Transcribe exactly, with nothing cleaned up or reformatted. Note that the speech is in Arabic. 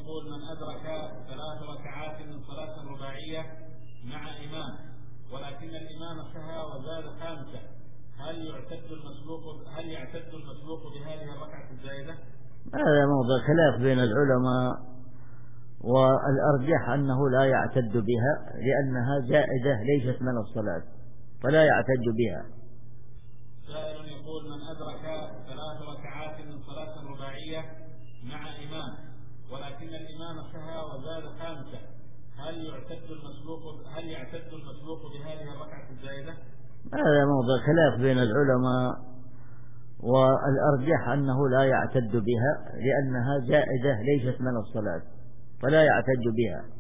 يقول من أدرك ثلاث ركعات من صلاة رباعية مع إمام ولكن الإمام سهى وزاد خامسة، هل يعتد المسبوق هل يعتد المسبوق بهذه الركعة الزائدة؟ هذا موضوع خلاف بين العلماء، والأرجح أنه لا يعتد بها لأنها زائدة ليست من الصلاة فلا يعتد بها. سائل يقول من أدرك ثلاث ركعات من صلاة رباعية مع إمام ولكن الإمام سهى وزاد خامسة، هل يعتد المسبوق هل يعتد المسبوق بهذه الركعة الزائدة؟ هذا موضوع خلاف بين العلماء، والأرجح أنه لا يعتد بها لأنها زائدة ليست من الصلاة فلا يعتد بها.